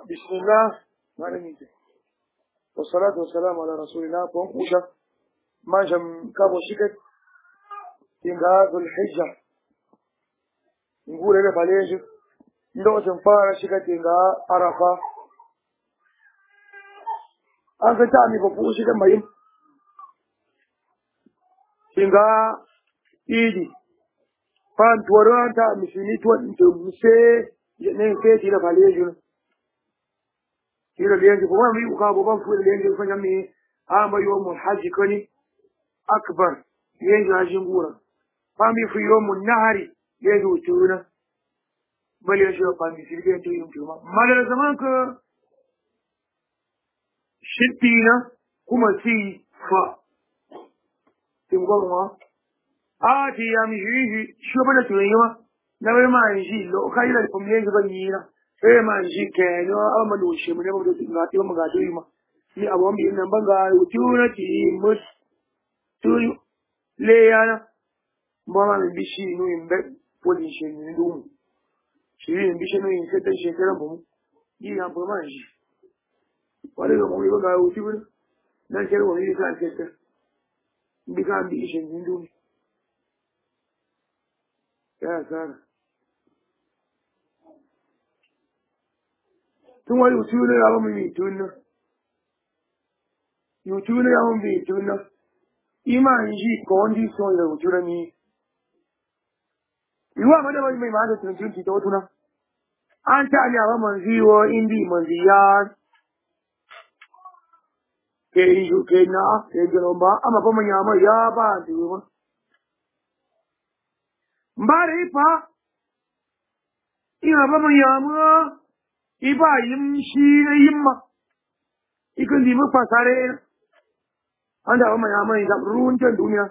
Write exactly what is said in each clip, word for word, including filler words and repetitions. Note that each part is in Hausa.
بسم الله مالك والصلاة والسلام على رسول الله فانقوشا ما جم كابو شكت تنغاز الحجة نقول لك عليه لو تنفار شكت تنغا عرفة أنت تعمي بفو شكت مهم تنغا إيدي فان توران تعمي سنيتوان تمسي جنين فيتي لك عليه kila lienje kwa mimi ukabo bafu lienje kufanya mimi amba yomu haji kani akbar lienje hajingura pambi fu yomu nahari lienje utuna bali yasho pambi silbe nto yumtuma mala zaman ka shitina kuma si fa tingoma ati ya miji shobana tuyewa na wewe manji lo kaila lienje banyira eh manji kenyo ama lushe mun yabo da ngati ba magado yima ni abon bi nan banga utuna ti mus tu le yana mama mi bishi no imbe poli she ni dum shi ni bishi no in sete shekara mu yi ya ba manji wale ko mu ba utuna nan kero mu yi ka kete bi ka bi she ni dum ya sana tun wani utuna ya ba mu mi tunna utuna ya mu mi tunna iman ji condition ya utuna ni iwa ma da mai ma da tun tun ti to tuna an ta ali aba manzi wo indi manzi ya ke yu ke na ke jomba ama ba manya ma ya ba ti ma mbare pa ina ba manya ma iba yim shi yimma ikan di mu fasare anda ma ya mai da ruwan tan duniya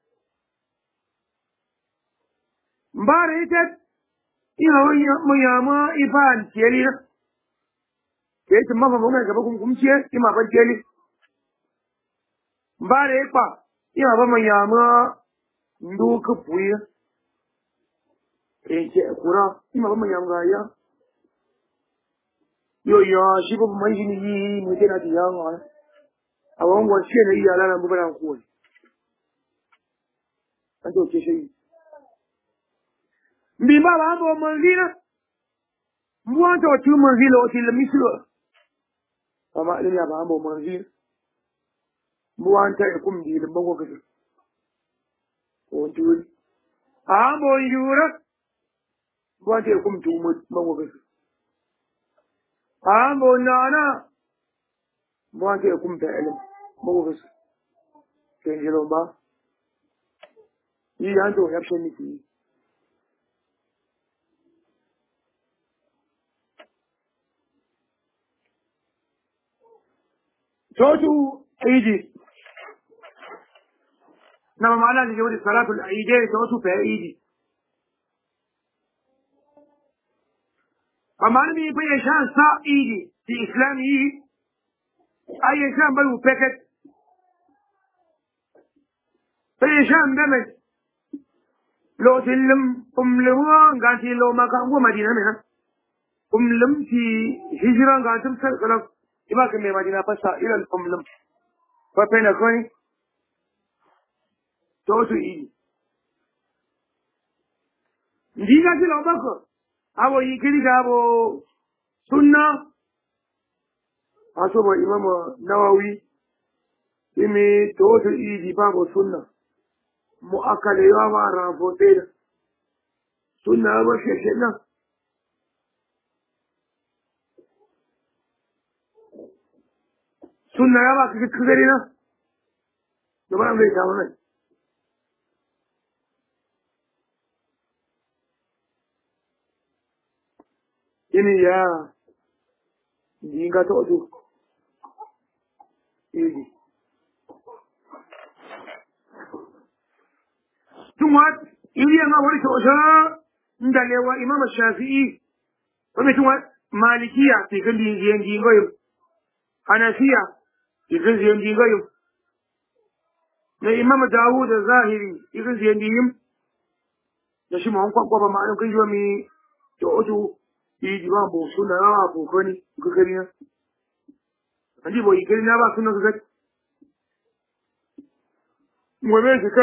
mbare ite ina wani mu ya ma iban tiyeli na ke ti ma ba mu ga gaba kun kumciye ima ban tiyeli mbare pa ina ba mu ya ma ndu ku puya e ke kura ima ba mu ya ga ya yo yo shi ba mai ni yi mu tana ti ya ma a wannan shi ne ya lana mu bana ko an to ke shi mbi ba ba bo manzina mu an to tu manzila o ti le mislo amma ile ya ba bo manzina mu an ta kum di le bango ka o tu a bo yura mu an ta kum tu mu bango ka a bo nana mu an ta kum ta ele bango ka ke jelo ba yi an to ya sheni ki توتو عيدي نما معنا اللي جودي صلاة العيدين توتو في عيدي أما أنا بي بيشان سا عيدي في إسلامي أي شان بلو بكت بيشان بمت لو تلم أم لموان قانتي لو ما كان هو مدينة منها أم لم في هجران قانتم سلام إما كم مدينة فسا إلى الأم لم فبين كوني توتو إيدي دينا في الأبقى أبو يكري أبو سنة أصبح إمام نووي إمي توتو إيدي بابو سنة مؤكد يوم رافوتين سنة أبو شيشنا سنة يا باكي كتكرينا نبغى نبغى كمان ini ya dinga to du ini tuma ili nga wali to sha ndalewa imam shafi'i wani tuma malikiya ti kan di yengi ngoyo hanafiya ti kan di yengi ngoyo na imam daud zahiri ti kan di yengi yim da shi ma on kwa kwa ma an kan jo mi to du idi ba bo suna ba ko kani ko kani na andi bo ikari na ba suna ko kani mo be ka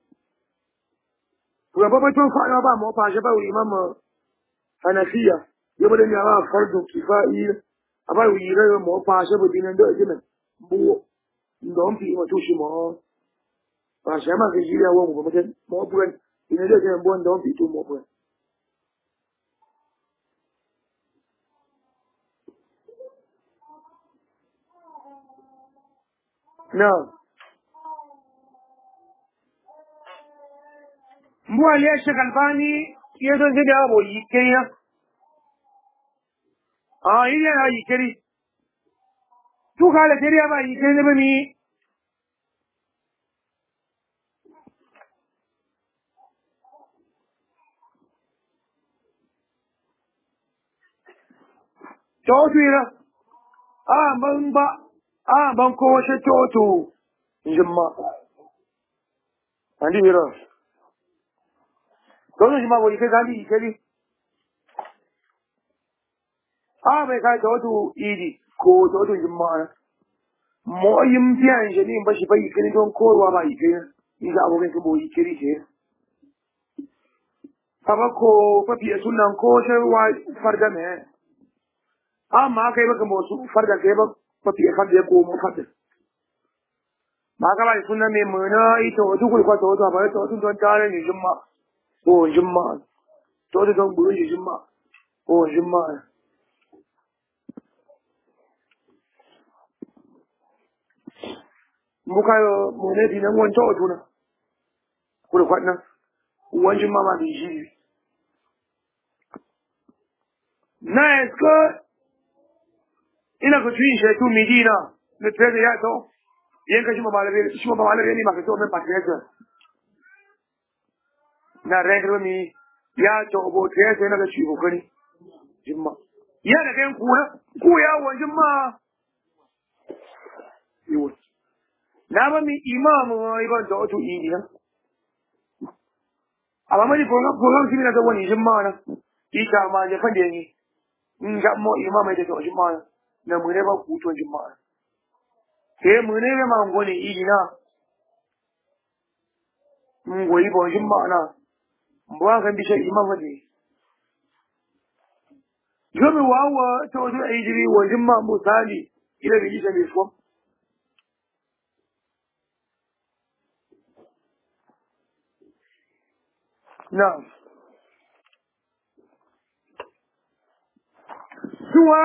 ko ba ba ton fa na ba mo fa je ba imam hanafiya yaba da ni ba fardu kifai aba wi re mo fa je bo dinan do jinan bu ndom fi mo tushi mo fa je ma ke jira wo mo ba mo bu ina da jinan bo ndom fi tu mo bu na mbu aliye shakalbani ye don je da bo yi kenya ah ile na yi keri tu kala keri ba yi kenya ba mi to tuira ah ban ba ah ban ko wace toto jimma andi mira to jimma bo yi ke gali yi keri ah bai ka toto idi ko toto jimma mo yim biyan je ni ba shi ba yi keri don korwa ba yi keri ni ga abokan ko bo yi keri ke kaba ko papi sunan ko sharwa farda me amma kai baka mo su farda kai ba papi farda ko mo farda ma ka ba sunan me mona ito to ko ko to to ba to to don tare ni jumma ko jumma to to don buru jumma ko jumma muka yo mo ne dinan won to to na ko ko na won jumma ma bi ji na esko ina ko tuin she tu midina ne trede ya to yen ka shima malabe shima malabe ni ma ka to men patrese na regro mi ya to bo trese na ga shi kokari jimma ya da kan ku ku ya won jimma yiwo na ba mi imamu ibn to to idi na amma mani ko ko ko kimi na da wani jimma na ita ma je fande ni in ga mo imamu da to jimma na mu ne ba ku to jimma sai mu ne ma ngoni idi na mun goyi ba jimma na mbo kan bi shi imamu ne yomi wawa ta wajen aijiri wajen ma misali ila da isa mai fom na suwa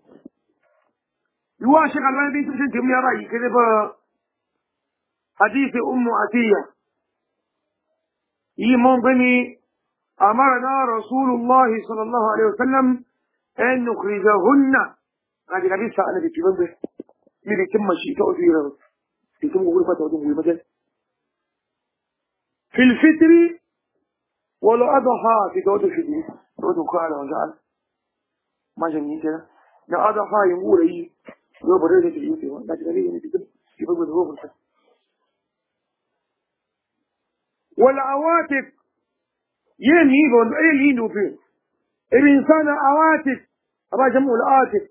yuwa shi kalmar bin tushen tim ya rayu kai ba hadisi ummu atiya yi mun gani amarna rasulullahi sallallahu alaihi wasallam an nukhrijahunna hadi nabi sa ana bikin ba ni bikin mashi ta udira bikin gurfa ta wajen gurfa fil fitri wala adha fi dawt fitri dawt qala wa ja'al ma jami'i kenan da adha yin gurayi yo bare da yi ce wanda da ne bikin shi ba gudu gurfa wala awatif yemi bon ay lindo fi الإنسان عواتف أبا جمع العاتف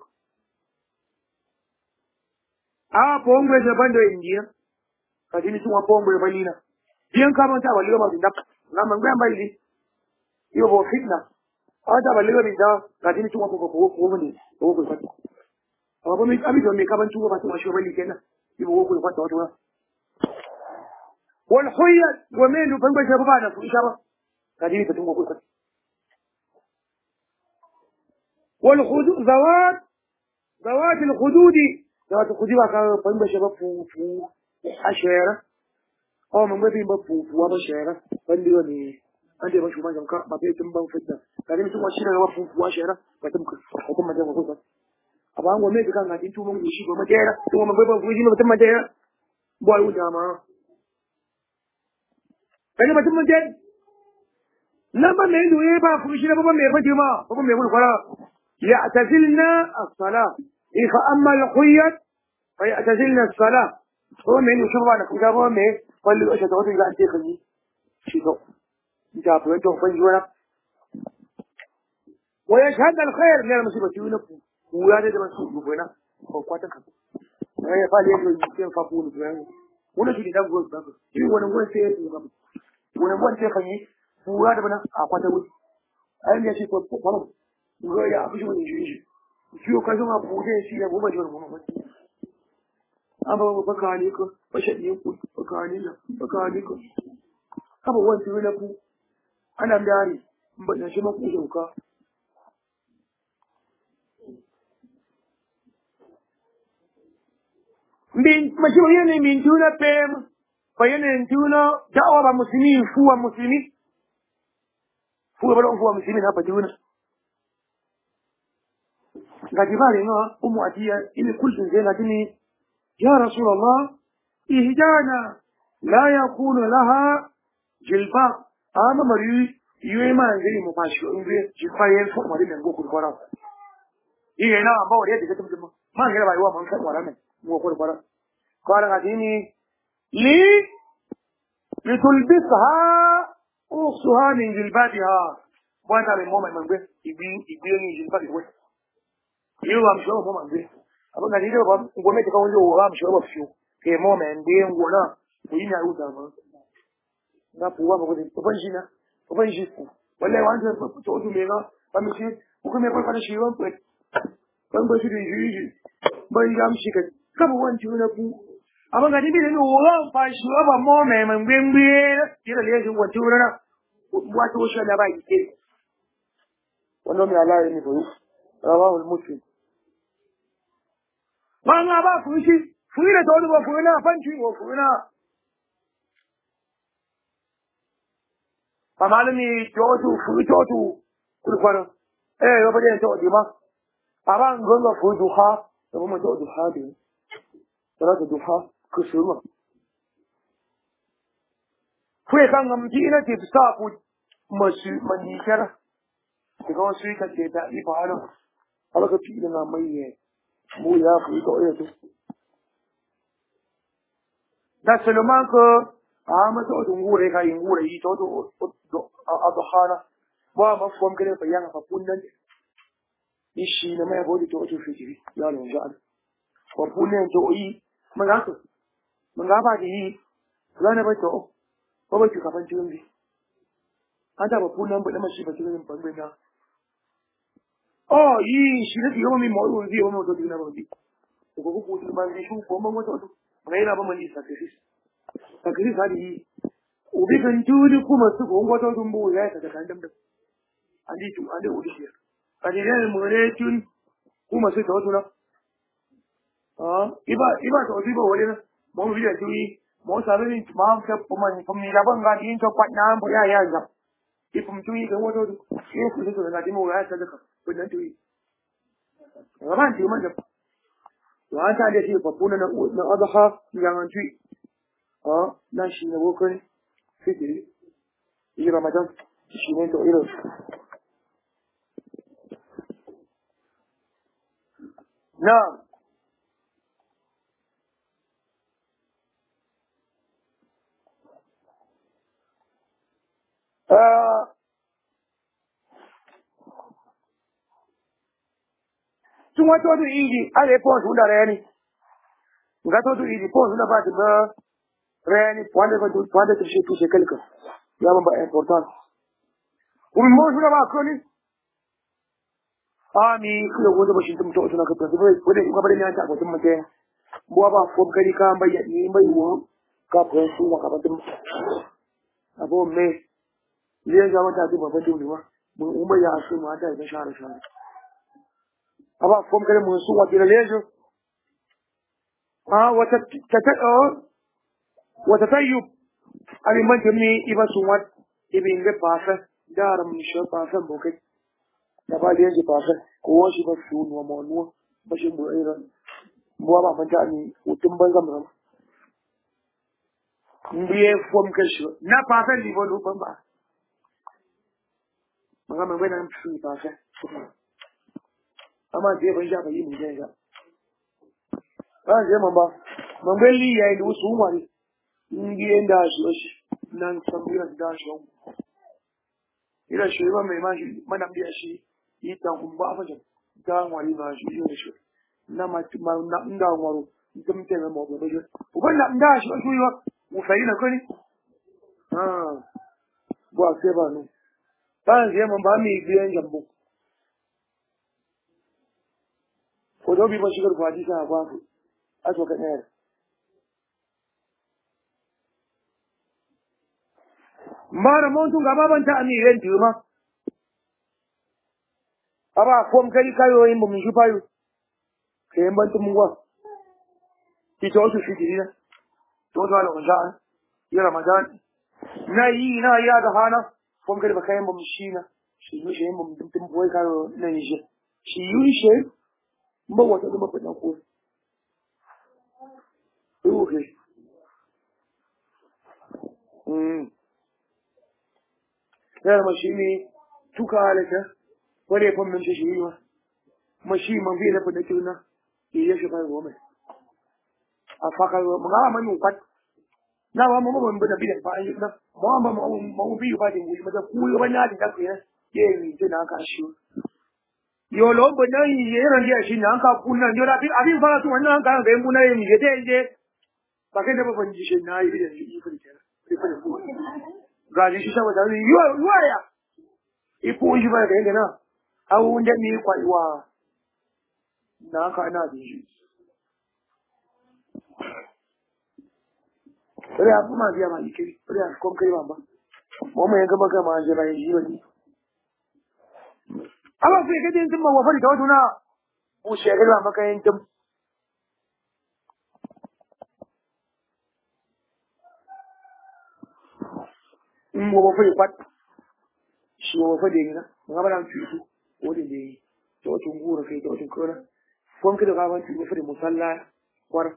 آه بونغوي جبان دو إنديا كاتيني سوى بونغوي بالينا ديان كابان تابا لغا ما بندق لما نغيان بالي يوبو فتنة آه تابا لغا بندا كاتيني سوى بونغوي بونغوي بونغوي فتنة أبا بمي أبي جمع كابان سوى باتوا شو بالي كنا يوبو بونغوي فتنة والحية وميلو بونغوي جبانا في إشارة كاتيني فتنة فتنة والخدود ذوات ذوات الخدود ذوات الخدود كان بنبه شباب فو فو عشرة أو من بدين بفو فو عشرة بندي وني عندي بشوف ما جنكا ما بيتم بان فدا كان يسوي عشرة وفو فو عشرة بتم بتم ما جنكا كذا أبغى أقول لك كان قاعدين توم من يشيب ما جرى توم من بيبان فوجي ما بتم ما جرى بوي وجامع كان بتم ما جرى لما ما يدو إيه بقى فوجي لا بابا ما يبغى ما بابا ما يقول خلاص يعتزلنا الصلاة إيه فأما الخيط فيعتزلنا الصلاة هو من يشوف أنا كذا هو من قال له إيش تقول إذا أنت خلني شيء تو جاب له تو فنجونا ويشهد الخير من المصيبة يقول ويا ده مسؤول بنا هو قاتك هي فالي يمكن فابون بنا ولا شيء ده غوز ده شيء وانا غوز سي وانا غوز سي خني ويا ده بنا اقاتا وي ai ne shi ko ko ngo ya bu shi shi shi ko kazo ma bu de shi ya bu ba jor mu ba aba ba ka ni ko ba shi ni ku ba ka ni da ba ka ni ko aba wani wani ku ana dari ba na shi ma ku shauka min ma shi yana min tuna pem ba yana tuna da'awa ba muslimi fuwa muslimi fuwa ba fuwa muslimi na ba tuna غادي ما أم أتيا إن كل زين هاتني يا رسول الله إهدانا لا يكون لها جلباب أما مريض يوما زي مباشر إنجليز جلباب ينفق مريض من بوكو الفرا إيه نا ما وريه دكتور مجمع ما غير بايوا من فوق ورا من بوكو الفرا قال غاديني لي لتلبسها أختها من جلبابها وأنا من ماما من بيت يبين يبين جلباب يقول yau am shawo mo mangbe abin da ni da ba gwamnati kan wajen wa am shawo fiyo ke mo men de ngona ko yin ya uta ma na puwa mo de to banji na to banji ku wallahi wan ta to to me ga ba mi shi ku kuma ba fara shi wan ku kan ba shi de ji ban ga am shi ka ka ba wan ji na ku abin da ni bi ne wa fa shi ba mo men mangbe ngbe ti da le shi wa ti na wa to shi da ba ki wannan mi ala ni ko rawahu al-muslim ba ma ba ku shi fuyi da tawadu ba fuyi na fanci wa fuyi na ba malami tawadu fuyi tawadu kulkwara eh yo ba da tawadu ma aba ngonga fuyi duha da mu tawadu hadi salatu duha kusuma fuyi kan ngam ji ina ti sa ku masu manikara daga wasu ka ce da ibalo alaka fi ina mai ne mu ya fuyi to eh to da Suleiman ko a mata wato ngure ka yin ngure yi to to adhana ba ma fom kare fa yana fa kunnan ishi na mai bodi to to fitiri ya lo ja ko punnen to yi mun ga ko mun ga ba yi lana ba to ko ba ki kafan cikin bi an ta ba punnan ba da mashi ba cikin bangare na oh yi shi ne yo mi mo yo di mo to dina ba di ko ko ko ti man di shu ko mo to raina ba mani sacrifice sacrifice hadi ubi kan tuli kuma su ko ngoto dumbu ya ta kan dam da andi tu andi udi shi andi ne mu ne tun kuma su to tuna ah iba iba to iba wale na mo bi da tui mo sa ni ma ka kuma ni kuma la ban ga din to kwat na mo ya ya ga ipum tui ga ngoto du ke ku su na di mo ya ta da ka wannan tui raban ti man da wa ta da shi fa kuna na na adha yang tui ah na shi ne wokai fitiri yi ramadan shi ne to iro na ah tun wato da idi ale pon su da reni ga to da idi pon su da ba da reni wanda ba to wanda ta shi tushe kalka ya ban ba important kuma mo su da ba ko ni ami kula gozo ba shi tum to tuna ka to ba ko da ko ba ne ta ko tum mate bo ba ko gari ka ba ya ni bai wo ka ko su ka ba tum abo me le ga mata ba ba tum ba mun umma ya su ma da ga share share aba ko gari mun su wa dira lejo ah wata ta wata tayyub ali man tumi iba su wat ibi inge pasa dar mun sho pasa bokai da ba da yanzu pasa ko shi ba su no mo no ba shi mu ira mu ba man ta ni utun banzam ram ndiye fom kashi na pasa li bo lu ban ba maga man bai nan su pasa amma je ban ja ba yi mu je ga ba je man ba man bai li yayi du su mu ne ndiye nda shi nan sambiya da shi ila shi ba mai mashi mana biya shi yi ta kun ba fa jan ta wani ba shi shi shi na ma ma na nda ngoro dum te mo ba shi ko ba na nda shi shi yo mu fa ina ko ni ah bo ase ba no ba nzie mo ba mi bi jambu ko do bi ba shi ko adi sa ba a to ka ne mara mon tun gaba ban ta ami ren ma aba kom kali kayo yin mun shi fayo kai ban tun wa ki to su shi dina to da lo ja ya ramadan na yi na ya da hana kom kali ba kai mun shi na shi yi shi mun tun boy kayo na yi shi shi yi shi ba wata da mafi dan ko okay mm ya ma shi ne tuka halaka wale fa mun shi yi wa mashi man bi da fada tuna ya shi ba gome afaka mun ga man yukat na wa mu mun bada bidan fa ayi na mu ba mu mu bi ba din guri mata ku ba na da ku ya ye ni je na ka shi yo lo ba na yi ye ran dia shi na ka ku na yo da bi abin fara tu wannan ka ga mu na yi je te je ba kai da ba ban ji shi na yi bidan yi fa ke sai fa ku ga ji shi saboda yo yo ya ipo shi ba da na awu da ni kwaiwa na ka ana da shi ore abu ma biya ma ike ore a kom kai bamba mo me ga maka ma je bai shi bane aba sai ga din ma wa fari da waduna mu shege da maka yin tum in mo ba fari kwat shi mo fa de ga ga ba dan tutu o de ne to tun gura kai to tun kora kom kai da ga ban tutu fari musalla kwar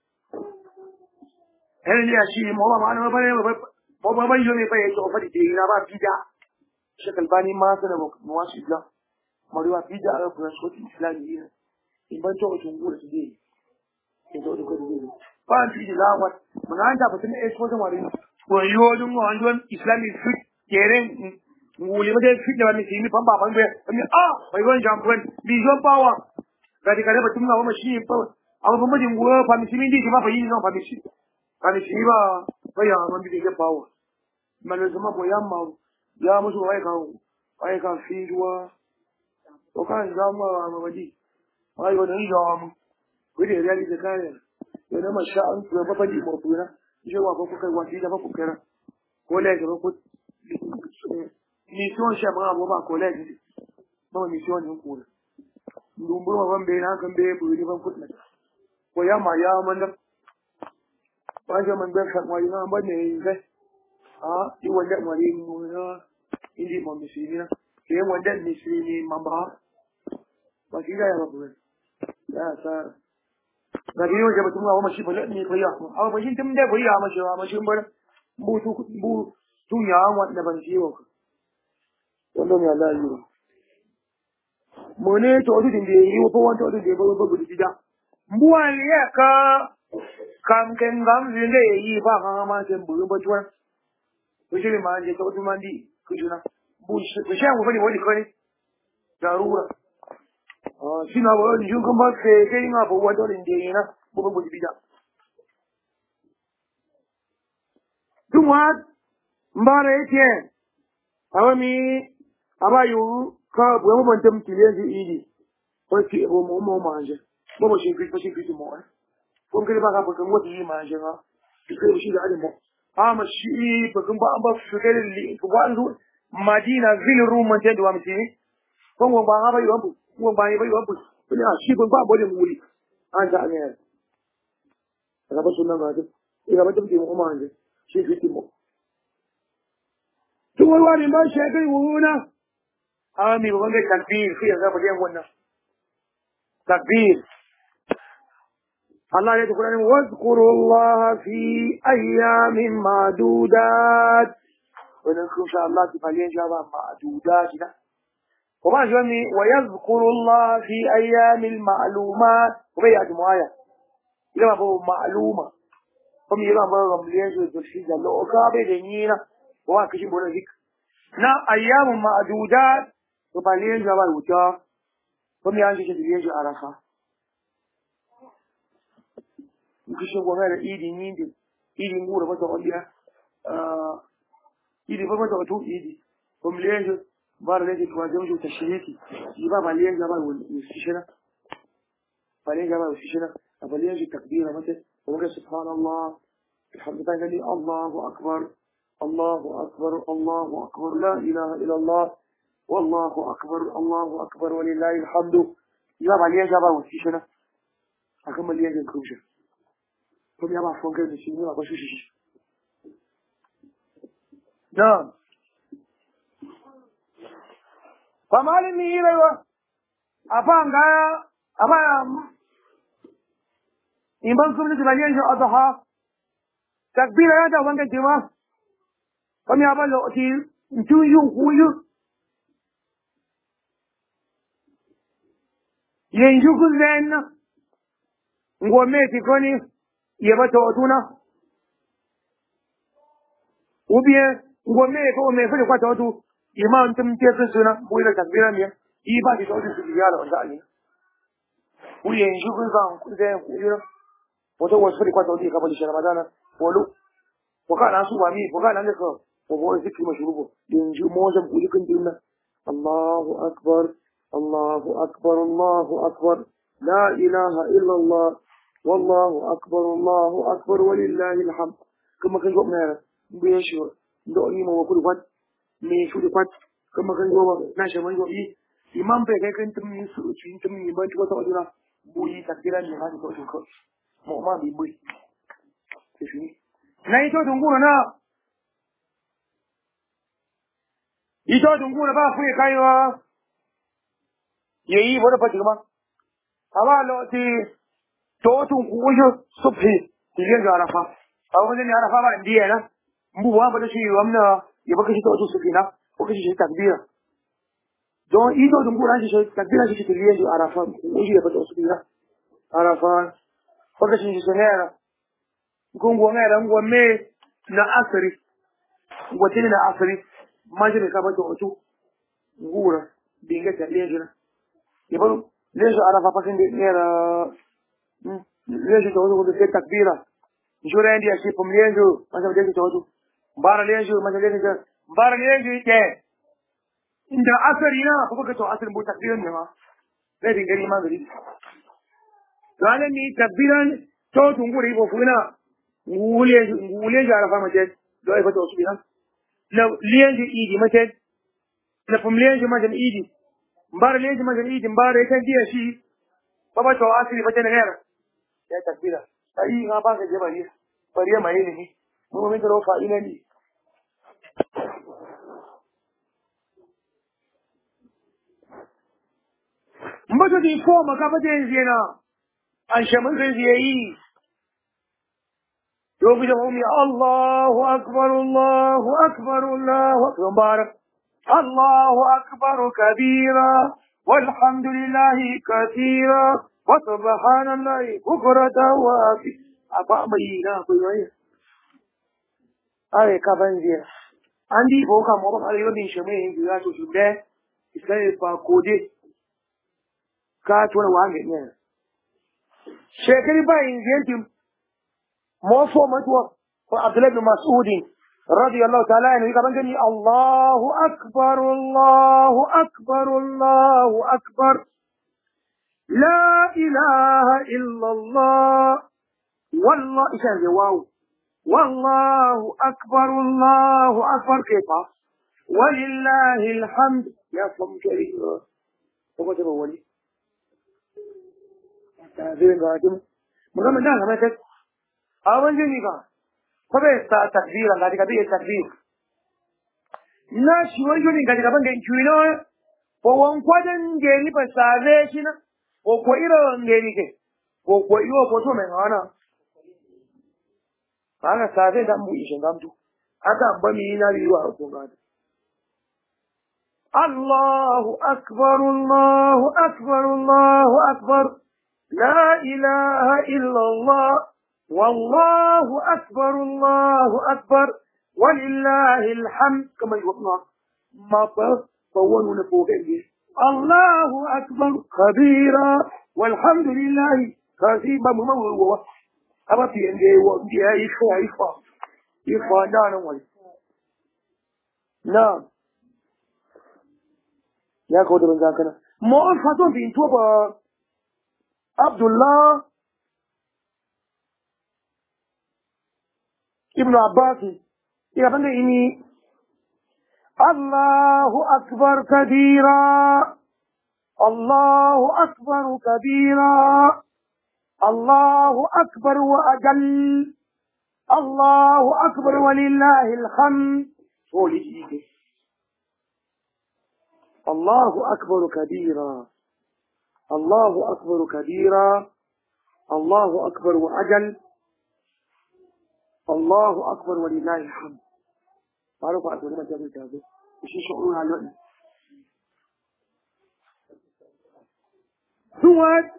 hen ya shi mo ba ma na ba mo ba ban yo ne fa to fa de na ba bida shekal bani ma sana mo mo wasu islam mo riwa bida ala ko so ti islam yi in ban to tun gura su de ke to ko de ba ti di la wa mun an ta fatin e so da wari ko yo dun mo an don islamic fit keren nguli ba de fit da mi mi pan ba ban be mi ah bai gon jam pen bi jo pawa ga di kare batun na ma shi pa abu ba mu din go pa mi mi di ma fa yi no pa mi shi kani shi ba bai ya man bi ke bawo man zuma ko yamma ya musu wai ka wai ka fiwa o kan zama ma wadi wai wani ya mu kudi ya ri da kare ya na masha an ko ba fadi mo pura je wa ko kai wadi da ba ku kera ko le ga ko mission sha ma ba ko le ba mission ne ko ndumbu ban be na kan be bu ni ban kutna ko yamma ya man da ba shi man bai kan wani na ba ne zai a yi wanda wani na indi mo misiri na ke wanda misiri man ba ba shi da ya ba ya sa da biyo je mutum wa mashi bala ne fa ya a ba shi tun da bai ya mashi wa mashi bar bu tu bu tu ya wanda ban ji wa wanda ne Allah yi mu ne to din da yi ko wanda to da ba ba bu da mbuwa ya ka kam ken gam zinge yi ba ga ma ken bu ba tuwa ko shi ma je to tuma ndi ku juna bu shi ko sha mu bani wani ko ne darura ah shi na ba ni jun kan ba ke ke ina ba wa dole ndi na bu bu bi da tuma mbare yake awami abayu ka bu mu ban tam tile ji idi ko ki bo mu mu manje bo bo shi ki ko shi ki mo kun gari ba ka bakan wata yi ma jin ha kai shi da adamo ama shi bakan ba an ba su kai li ko an zu madina zil ruman ta da mutane kun ba ha ba yi wabu kun ba yi ba yi wabu kun ya shi ban ba bode muri an ta ne daga ba sunan ga duk ina ba tabbata mu ma anje shi fiti mu to wai wani ba shi kai wuna ami ba ga takbir sai ga ba yan wannan takbir Allah ya tukuran wazkurullaha fi ayyamin ma'dudat wannan insha Allah ti faliyan jaba ma'dudat da kuma jami wa yazkurullaha fi ayyamin ma'lumat kuma ya jumuaya ila ba ma'luma kuma ila ba ramliyan da shi da loka bai da yina wa kishin bolan zik na ayyamin ma'dudat to ba liyan ja ba wuta ko mi an ji liyan ja arafa kishin gona da idin yin din idin gura ba ta waliya ah idi ba ba ta to idi ko mi liyan ja ba da ke tuwa jami'u ta shiriki ba ba liyan ja ba wani shishira ba liyan ja ba shishira ba liyan ja takbira mata ko ga subhanallah الحمد لله الله أكبر الله أكبر الله أكبر لا إله إلا الله والله أكبر الله أكبر ولله الحمد يا علي جابا وشيشنا أكمل لي جن كوشة كم يا بعض فوق الشيء ما بشوف شيء نعم فما لي ميرا أفهم كا أفهم إمام كم نسمع شو أضحى takbira ya da wanga jima kam ya ballo ti tun yu kuyu yen yu kuzen ngome ti koni ye bato otuna ubie ngome ko me fa kwa to imam tum te suna buira takbira ne i ba ti to ti ya la wanda ni u yen yu kuzan kuzen kuyu wato wasu kwa to ti ka bali ramadana ولو وقال أنسوا بامي وقال أنك وهو ذكر مشروبه ينجو موزم كل كنتنا الله أكبر الله أكبر الله أكبر لا إله إلا الله والله أكبر الله أكبر ولله الحمد كما كان جواب نهار بيشوا دوني ما وكل فات ميشوا فات كما كان جواب ناشا من جواب إمام بيجي كنت من سوتشين تمن يبان تقول تقولنا بوي تكيران يهان تقول تقول ما بي بوي na ito dunguna na ito dunguna ba fuye kaiwa yayi wani fatima amma loti to tun kuyo subhi tilin ga arafa a wani ne arafa ba indiya na mbuwa ba da shi wamna ya baka shi to subhi na ko kashi shi takbira don ito dunguna shi takbira shi tilin ga arafa ko shi ya baka subhi na arafa ko kashi shi sanera gungo ngara ngome na asiri watini na asiri majini ka bato otu ngura binga ta lejina yabo lejo arafa pakinde nera lejo to ko de takbira jura ndi ashi pom lejo masa de to otu bara lejo masa de to bara lejo ite inda asiri na ko ka to asiri bu takbira ne ma de ngari ma gari gane ni takbiran to tunguri ko funa ngule ngule jara fa mace do ai fata wasu bihan na liyan idi mace na fum liyan mace idi mbar liyan mace idi mbar kan dia shi baba to asiri mace ne gara ya takbira ai ga ba ga je bari bari mai ne mu mun da fa ina ni mbato di fo maka ba de zena an shaman zai yi يوم الله أكبر الله أكبر الله أكبر مبارك الله أكبر كبيرا والحمد لله كثيرا وسبحان الله بكرة وأصيلا أبا مينا بيويا أي كابنزيا عندي بوكا موبا على يوم شمين جلاتو شبه إسلام باكودي كاتونا وانجي شكري باين زينتم موفو مدوى وعبد الله بن مسعود رضي الله تعالى عنه يقول بنجني الله أكبر الله أكبر الله أكبر لا إله إلا الله والله إيشان واو والله أكبر الله أكبر كيف ولله الحمد يا صم كريم هو جاب ولي هذين قادم مغمى ده ما تك أول جني كا فبس تكبير الله تكبير تكبير لا شو يجوني كذا كمان كينو وان قادن جري بسافيشنا وكويرو جري كه وكويرو بتو من هنا أنا سافي دم بيشن دم تو أدا بمي نبي وأكون الله أكبر الله أكبر الله أكبر لا إله إلا الله والله أكبر الله أكبر ولله الحمد كما يقولنا ما بس فوانو نفوقين الله أكبر كبيرا والحمد لله كثيرا مموضوع أما في أنجي وأنجي إخوة إخوة إخوة دانا ولي نعم يا كود من ذاكنا مؤن فتون في انتوبة عبد الله ابن عباس إذا بند إني الله أكبر كبيرا الله أكبر كبيرا الله أكبر وأجل الله أكبر ولله الحمد الله أكبر كبيرا الله أكبر كبيرا الله أكبر وأجل الله أكبر ولله الحمد تعرفوا أقول ما جابوا جابوا إيش شعورنا اليوم سواد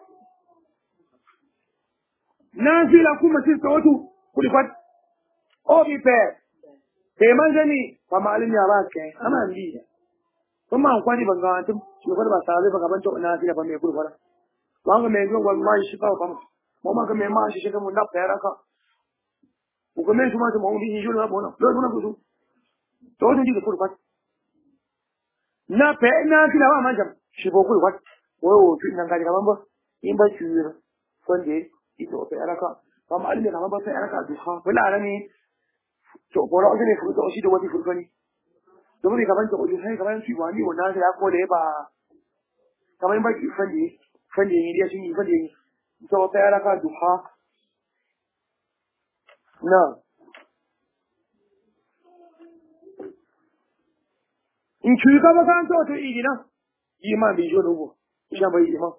نازل أكون مسير توتو كل فت أو بيبر كمان جني فما علم يراك أما عندي فما هو قاني بنغانتم شو كده بس هذا بقى بنتو نازل فما يقول فرا وانغ ميجو والله يشفى فما ماما كمان ما أشي شكل من ناب تيراكا وكمان شو ما تمام دي يجوا لنا بونا لا بونا كذو توتو دي كل فت na pe na kila wa manjam shi bo kul wat wo wo tin nan ga ga ba in ba shi sonde ito pe araka ba ma alimi ga ba pe araka du ha wala arami to bo ra ne fu to shi do wati fu kani to ni ga ban to ji sai ga ban shi wani wannan ya ko da ba kamar ba ki fande fande ni dia shi ni fande ni to pe araka du ha na in ci gaba kan to to yi na iman bi jo nugo isha bai iman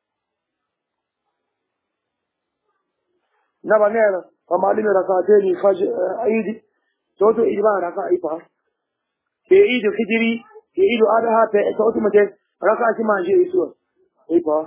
na ba ne ba malimi rakate ni faj aidi to to iman raka ai fa ke idu fitri ke idu adha pe to to mate raka shi man je isu ai fa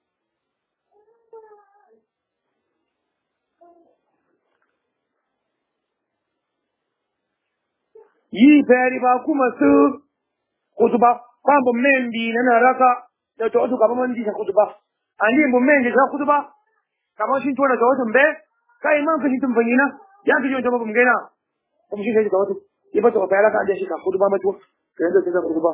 yi feri ba kuma su kutuba kwamba mendi na raka da to to kama mandi ta kutuba ani mu mendi ta kutuba kama shin to da to mbe kai man kashi tun fanyina ya kaji to ba mu gaina kuma shi kai to to yi ba to fa raka da shi ka kutuba mato kai da ta kutuba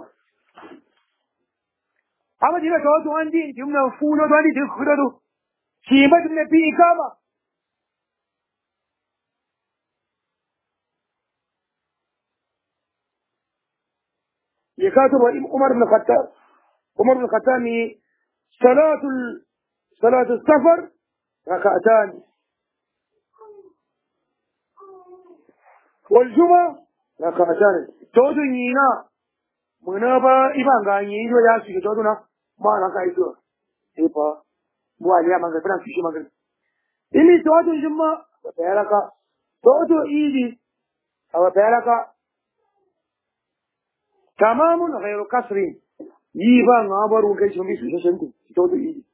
amma dina to to andi jumna funo do andi duk kudo shi ba tun fi kama يكاتب عمر بن الخطاب عمر بن الخطاب صلاة صلاة السفر ركعتان والجمعة ركعتان تودو نينا منابا إبان غاني يدو ياسي تودونا ما ركعتو إيبا مواليا مانغا فران فيشي مانغا إني تودو الجمعة وبيركا تودو إيدي أو بيركا تمام غير كسر يبا نابر وكيش مبيس وشنتي تودو إيدي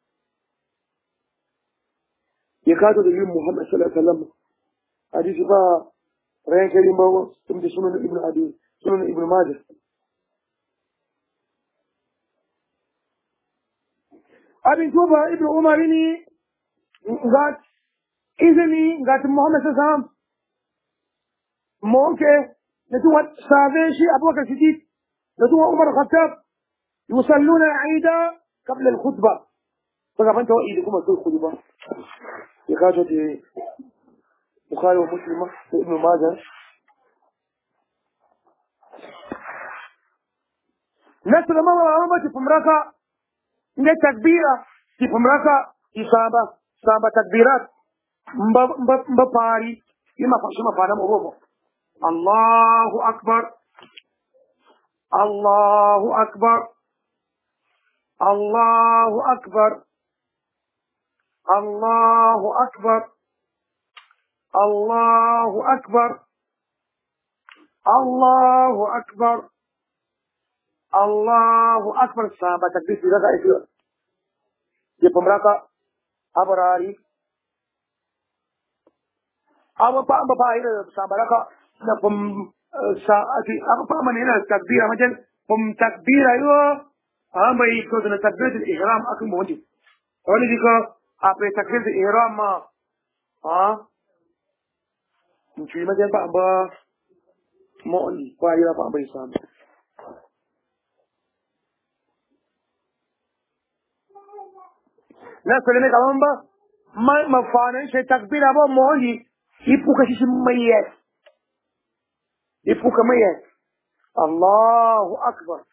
يكادو دليل محمد صلى الله عليه وسلم حديث با رأي كريم باو تمد سنن ابن عدي سنن ابن ماجه أبن توبا ابن عمريني قال إذني قال محمد صلى الله عليه وسلم ممكن نتوى سافيشي أبو بكر الصديق نتوى عمر الخطاب يصلون عيدا قبل الخطبة فقط أنت وإيدكم أقول الخطبة يخاجة بخاري ومسلمة ابن ماجه نسل ما وعلمة في مركة إن تكبيرة في مركة إصابة إصابة تكبيرات مباري إما فشما فانا مبوبو الله أكبر الله أكبر الله أكبر الله أكبر الله أكبر الله أكبر الله أكبر صحابة تكبير في ركعة إسلام يبقى مركة أبراري أبا بقى بقى هنا صحابة ركعة نقوم ساعتي أبا بقى من هنا تكبير مثلا pum takbira yo amba yi ko na takbiratul ihram akin mo ndi wani diko après takbiratul ihram ma ah mchi ma ba ba mo ndi kwa ira pa ba isam na sele ka mamba ma mafanan shi takbira ba mo ndi ipuka shi mayet ipuka mayet Allahu akbar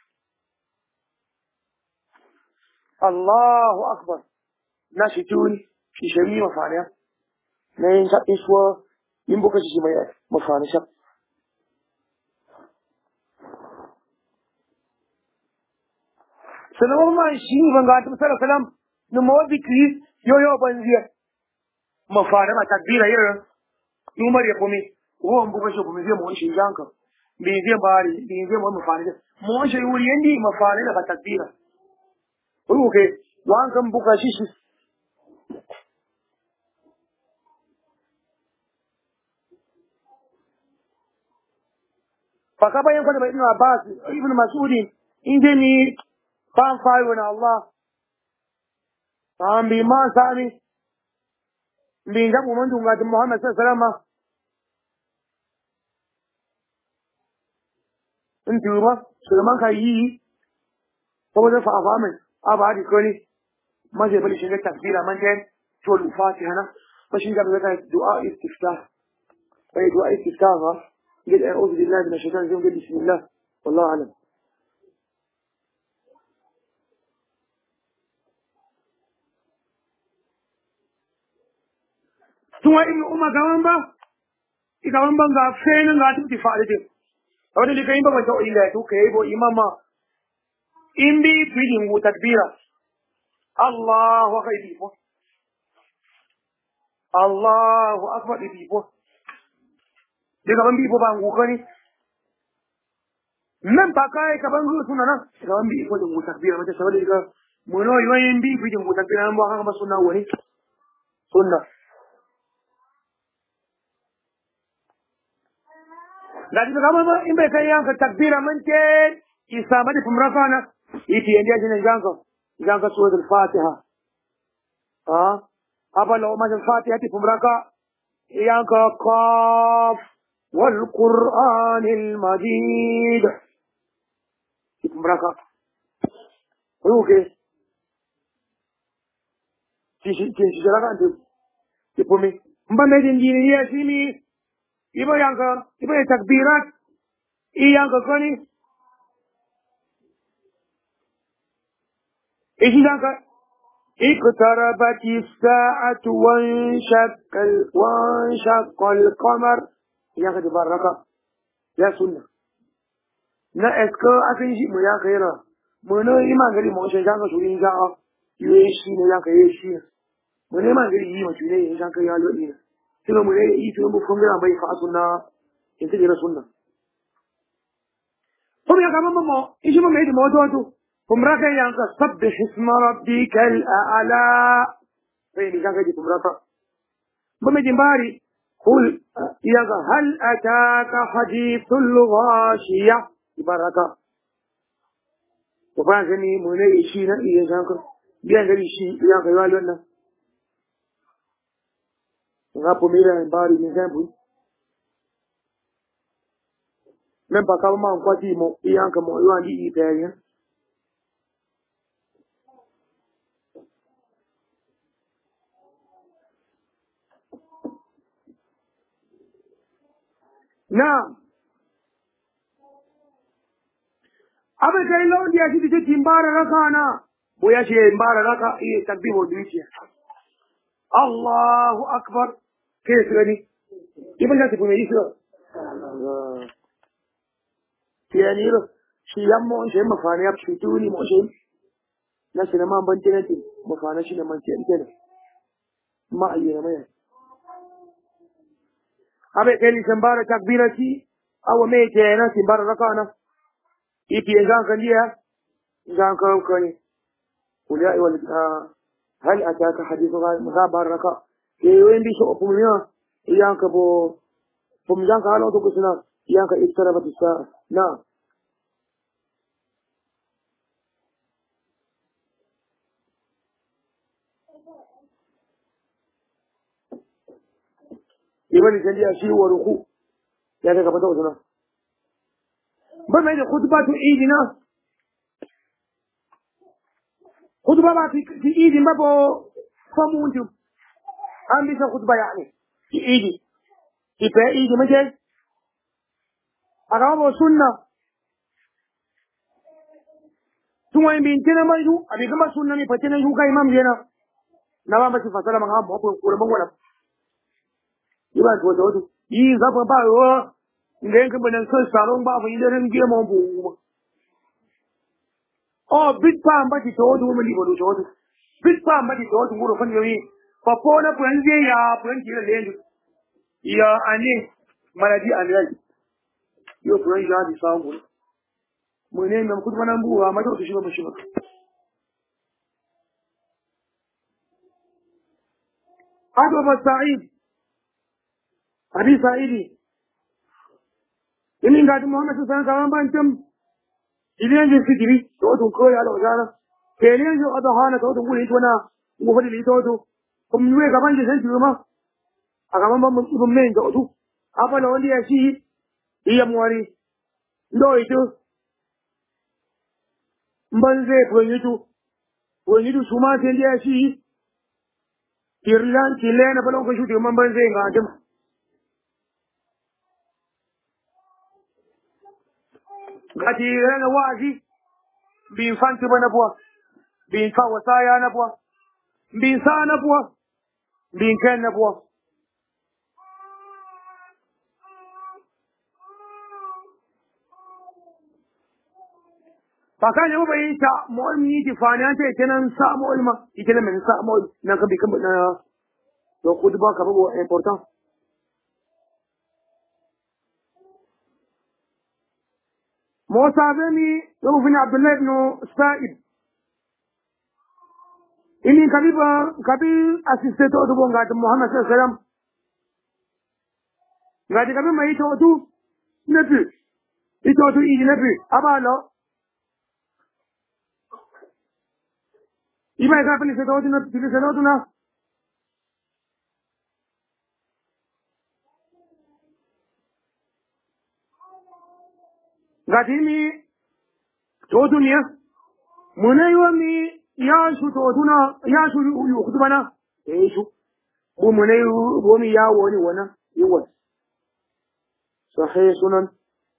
Allahu akbar na shi tuni shi shami mafana na yin sa iswa yin buka shi mai mafana sha salamu ma shi ban ga ta sallallahu salam no mo bikri yo yo banziya mafana ma takbira yin umar ya komi wo mbuka shi komi zai mo shi janka me zai bari me zai mo mafana mo shi wuri yandi mafana da takbira ruke wan kan buka shi shi faka bayan kwada bai ibn Abbas ibn Mas'ud inda ni fan fayo na Allah an bi ma sami bi ga mu mandu ga Muhammad sallallahu alaihi wasallam in tuba Sulaiman kai yi ko da fa afamin abadi koni ما زي بلش نجت تكبيرة من جن تقول الفاتحة هنا مش نجاب لك دعاء استفتاح أي دعاء استفتاح قل أعوذ بالله من الشيطان الرجيم قل بسم الله والله أعلم ثم ابن أمة كمان با إذا كمان با غافين غاتم تفعلته أولا اللي كاين با بجو إله تو كيبو إماما إمبي بيجي تكبيرة الله أكبر الله أكبر بيبو دي كمان بيبو بانغو كاني nan ba kai ka ban ruwa suna nan da wani bi ko da mu takbira mata saboda ga mu no yoyin bi bi mu takbira an ba haka ba sunna wani sunna da ji ga ma in bai kai yanka takbira man ke isa ba da fumrafana yiti yanda jin janka janka suratul fatiha ah aba law ma al-fatiha ti fumraka yanka qaf wal qur'anil majid mereka, oke, sisi sisi silakan tu, ibu mi, mbak medin di dia sini, ibu yang ke, ibu yang takbirat, yang ke kini, isi yang ke, اقتربت الساعة وانشق وانشق القمر yang ke dibaraka, ya sunnah. Na esko akan shi mu ya kai na mu no yi magari mu shan ka shurin ga yi shi ne ya kai shi mu ne magari yi mu ne yin shan kai ya lo ina kilo mu ne yi to mu funga bai fa sunna in tijira sunna kuma ya kama mu ishi mu mai da moto to kuma ka yanka sabbih isma rabbikal a'la sai ni shan kai kuma ta mu mai dimbari قل يا هل أتاك حديث الغاشية ibaraka ko ba gani mu ne shi na iya janka biyan gari shi ya kai walon nan ga po mira en bari ni zambu men ba ka ma ko ti mo iyan ka mo yo ni ite na abe kai lawan dia shi ce timbara raka na bo ya ce timbara raka eh takbiro dukiya Allahu akbar ke gani ibn ya tafi mai iso yani ro shi yammo shi mafani ya shi tuni mo shi na shi man ban tinati mafana shi ne man ce ita ne ma ayyana mai abe kai ni timbara takbirati aw me ke na timbara raka na يبي إنسان كان ليها إنسان كان كاني ولا يقول هل أتاك حديث مغابر ركا يوين بيشو أبوميا يانك بو بوميان كانوا تقصنا يانك اقتربت الساعة نعم ibn jaliya shi wa ruku ya daga fata wasu ba mai da khutbatu idina khutba ba fi fi idin ba bo famuntu an bi sa khutba yani fi idi fi fa idi maje arawo sunna tuma in bin tana mai du abi gama sunna ni fatina yu ga imam yana na ba ba ci fasala man ha mo ko ko ban wala iba to to yi zafa ba yo ngen kan banan sai salon ba fa idan ge mo bu oh big pa ba ti to to mo li bo to to big pa ba ti to to ngoro fan yoyi pa po na puan je ya puan ti le ndu ya ani maladi anrai yo puan ja di sa ngoro mo ne nam ku banan bu ma to shi ba shi ba Abu Sa'id Abi Sa'idi ini ga Muhammad sallallahu alaihi wasallam bantam idan ji fikiri to to ko ya Allah jana kene jo adahana to to gure to na ngo fadi li to to kum yue ga banje san juma aga mamba mun ibn men to to apa lo ndi ya shi iya mwari ndo ito mbanze ko yitu ko yitu suma sen ndi ya shi kirlan kilena balon ko shuti mbanze ga jam gati yana wazi bin fanti bana bua bin fa wasaya na bua bin sa na bua bin ken na bua pakan yau bai ta mo'ol ni di fani ante kenan sa mo'ol ma ikele men sa mo'ol na ka bi kan na to khutba ka bo important موسى بني يوفن عبد الله بن سائب إني كبيبا كبير أسيستو تبون قاد محمد صلى الله عليه وسلم قاد كبير ما يتوتو نبي يتوتو إيجي نبي أبالو إما يكافني ستوتو نبي تلي ستوتو نا قاديمي توتونيا منيومي ياشو توتونا ياشو يخدمنا ايشو بو منيو بومي يا وني ونا يوان صحيح سنن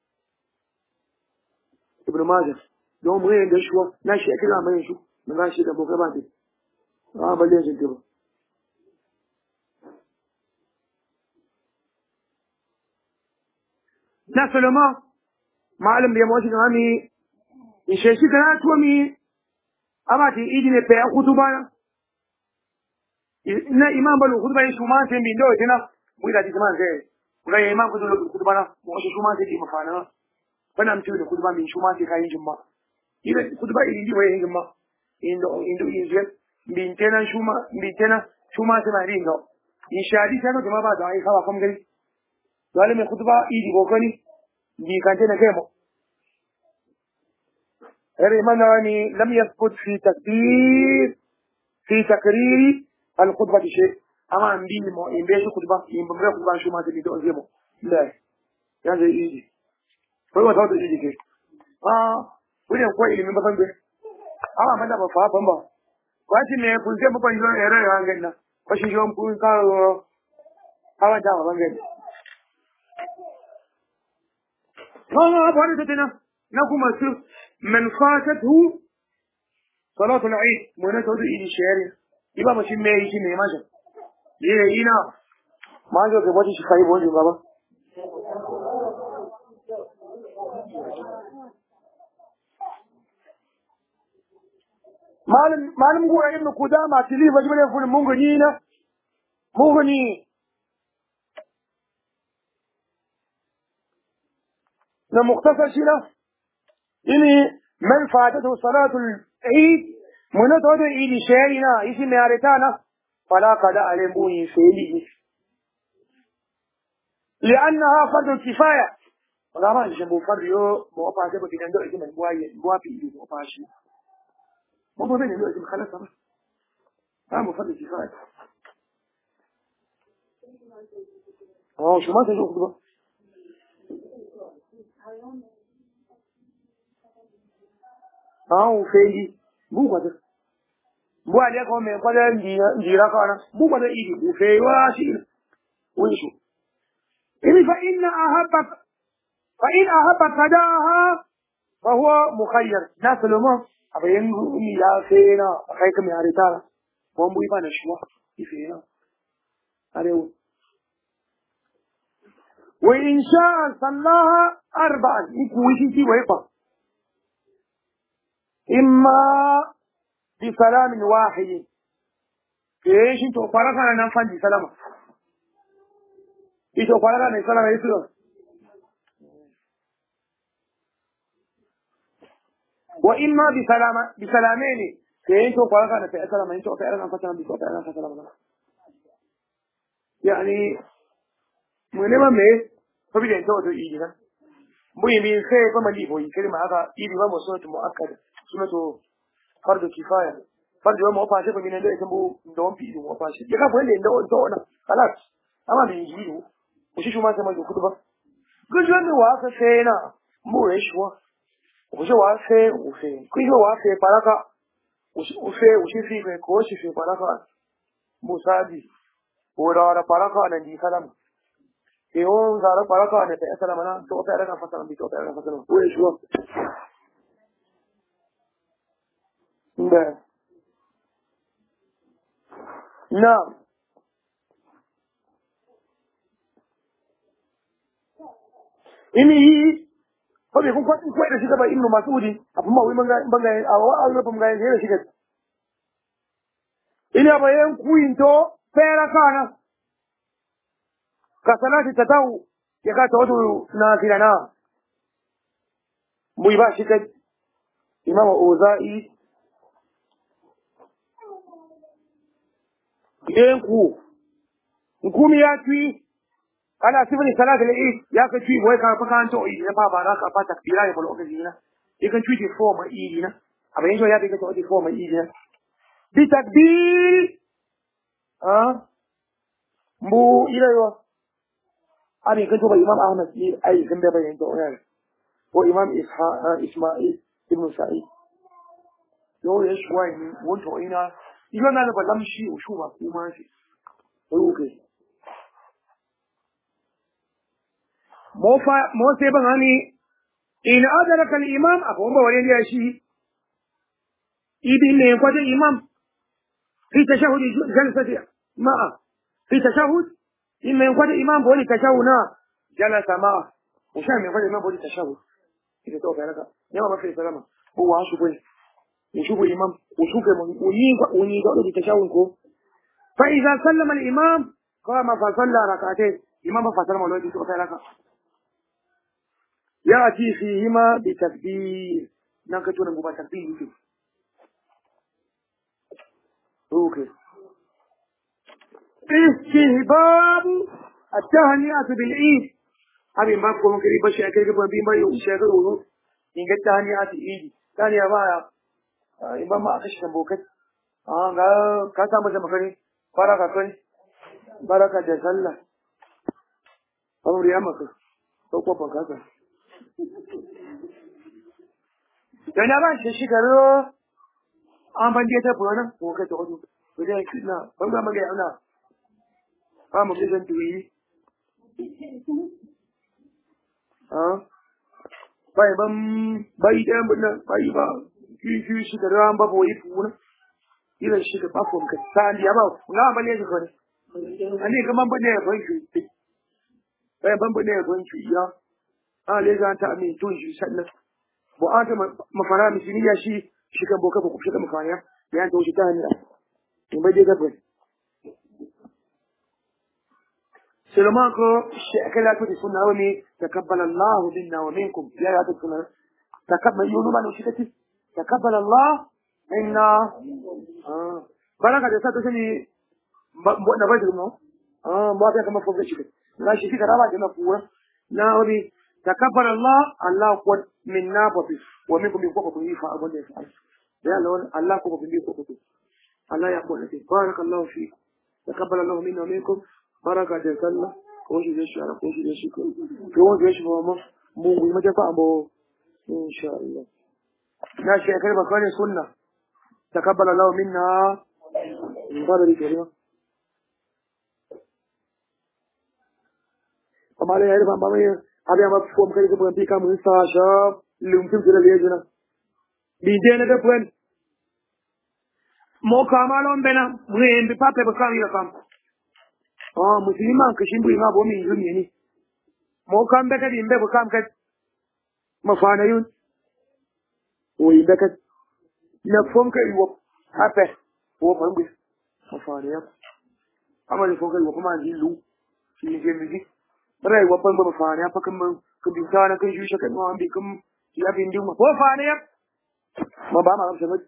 ابن ماجه يوم غير دشوا ناشي كده ما يشو ناشي ده بوكباتي اه بلين جنتو لا سلام معلم بيموتي غامي يشيشي كنا تومي abati idine pe khutba na imam balu khutba yi shuma sai bi ndo tina wila di zaman sai ga imam kudu khutba na mo shi shuma sai di mafana bana mutu da khutba min shuma sai kai jumma ida khutba idin di waye jumma indo indo injel bin tena shuma bin tena shuma sai ma ringo in shadi sai no jama ba da ai kawa kam gari dole me khutba idi bokani di kan tena kai mo رماناني لم يثبت في تكبير في تكرير الخطبة شيء أما عندي ما إن بيش خطبة إن بمرة خطبة شو ما تبي تأذيه لا يعني إيدي فهو ثابت إيدي كي آه وين يقول إلي من بفهم به أما من أبغى فا بمبا وأنت نه كل شيء بقول يوم إيرا يانغنا وش يوم كل كار أما جاوا بانغنا لا بارد تنا نقوم أسير من فاتته صلاة العيد من تود إلى الشارع يبقى ماشي ما يجي ما ماشي ليه هنا ما جو كبوتي شخاي بوجي بابا معلم معلم هو ابن قدامى تلي بجمله فن مونغنينا مونغني نمختصر شيء إني من فاتته صلاة العيد من تود إلى شارنا يسي ميارتانا فلا قد علموني فيلي لأنها فرض كفاية ولا ما يجب فرض يو موفا سيبو تنندو إذن من بواي موافي يو موفا شيء موفا بين يو إذن خلاص ها مفرد كفاية. اه شو ما تشوف كده اه وفي بو قدر بو عليك هم قدر نجيرا كانا بو قدر إيدي وفي واشي ويشو إذا فإن أحب فإن أحب قداها فهو مخير ناس لما أبين يا فينا خيك من عريتها وهم بيبان شوا يفينا أريو وإن شاء صلاها أربعا يكوي في ويبا إما بسلام واحد كيش انتو فرقنا نفان بسلام انتو فرقنا بسلام يسلم وإما بسلام بسلامين كيش انتو فرقنا في سلام انتو فرقنا فسلام بسلام فرقنا فسلام يعني من ما مي فبيد انتو تو إيدنا مهم خير فما لي بوي كلمة هذا إيدي ما سنة مؤكدة سنة فرض كفاية فرض يوم وفاة من اللي يسمو دوم في يوم وفاة يخاف وين اللي انتو انا خلاص أما بيجيله وشي شو ما سمع يكتبه كل يوم واقف فينا مو إيشوا وشي واقف في وفي كل يوم واقف في بركة وشي وفي وشي في كوشي في بركة مساعدي ورا بركة عندي سلام يوم زار بركة عندي سلام أنا تو تعرف فسلام بي تو تعرف فسلام وإيشوا نعم نعم إني فبي يكون كويس كويس شيء تبع إنه مسؤولي أبو ما وين بنجا بنجا أو أو لا بنجا هنا شيء كده إني أبغى كوين تو فيرا كانا كسلات تتاو يكاد تودو نافلنا ميبا شيء كده إمام أوزاعي ينكو نكومي يا توي أنا سيبني صلاة العيد يا كتوي بوي كان فكان تو إيه نبى بارك أبى تكبيرة يقولوا كذينا يمكن توي تفهم إيدينا أبى ينجو يا بيجي تو تفهم إيدينا بتكبير آه مو إلى يوا أنا كنت بقى إمام أحمد إيه أي كم بقى ينتو يعني هو إمام إسحاق إسماعيل ابن سعيد يو إيش وين وانتو هنا إذا أنا بلمشي وشوفه وماشي أوكي مو فا مو سيبان هني إن أدرك الإمام أقوم بولين يا شيء إبن ينقض الإمام في تشهد جلسة معه في تشهد إما ينقض الإمام بولي تشهدنا جلس معه وشام ينقض الإمام بولي تشهد إذا توقع لك يا ما في سلامة هو عاشو بولي يشوف الإمام وشوف ونيجا ونيجا له تشهدكم فإذا سلم الإمام قام فصلى ركعتين إمام فسلم الله يجي توقع لك يأتي فيهما بتكبير نكتون مبا تكبير اوكي استهباب التهنئة بالعيد أبي ما كم كريبا شاكر كم بيما يوم شاكر ونو إنك التهنئة بالعيد ثانية بايا إمام ما أخش كمبوكت آه قال كذا مثلا مكاني بركة كني بركة جزالة أمر يا مكة توقف بكذا يعني أبغى شيء كذا أم بندي تبغانا وكذا تقول بدي كنا بقول ما جاي أنا أم بدي جنتوي آه باي بام باي ده بدنا باي با كي كي شيء كذا أم بابوي فونا إذا شيء كذا بفهم كذا يا بابا لا بني كذا أنا كمان بني أبغى شيء باي بام بني أبغى شيء يا آه ليش أنت أمين توجي سنة وأنت مفرا مسيني شيء شيء كم بوكا بوكا شيء كم مكانيا يعني توجي تاني in bai daga bai sulman ko shekala to sunna wani takabbala Allah minna wa minkum ya ya sunna takabbal yunu ba no shi kace takabbala Allah minna ah baraka da sa to sani na bai da mu ah ba ta kama foga shi na shi kika raba da na kuwa na wani takabbala Allah Allah ko minna ba wa minkum bi ko ko yi fa abun da ya Allah Allah ko ko bi ko ko Allah ya kula ki barakallahu fi taqabbal Allah minna wa minkum baraka da sallah ko shi da shi ko shi da shi ko wanda shi ba mu mu mu ta fa ambo insha Allah na shi kai ba kare sunna taqabbal Allah minna baraka da हमारे यार बाबा में अभी हम फोन करके बोलते हैं हम साशा लुम्टिम चले लिए जना बीजे ने तो पुन मौका मालूम बेना मुझे इन बिपाप पे बकाम ये काम हाँ मुस्लिमान कशिंबु इंगा बोमी इंजुन ये नहीं मौका में बेकर इंबे बकाम कर मफाना यून वो इंबे कर न फोन कर वो आपे वो पंगे मफाना यार हमारे फोन कर वो कमान जी लू चीज़ मिली rai wapan ba fane apa kan kan bisa na kan jusha kan ambi kan ya bindin ma ko fane ya ma ba ma ga sabai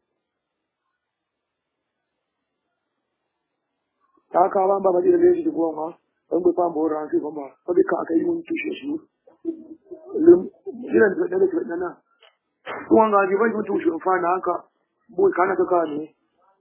ta ka ba ba ji da leji da goma dan ba fa bo ran ki ba ma ko bi ka kai mun tushe shi lim jiran da da da na kuwan ga ji ba ji tushe fa na haka bo kana ka ka ne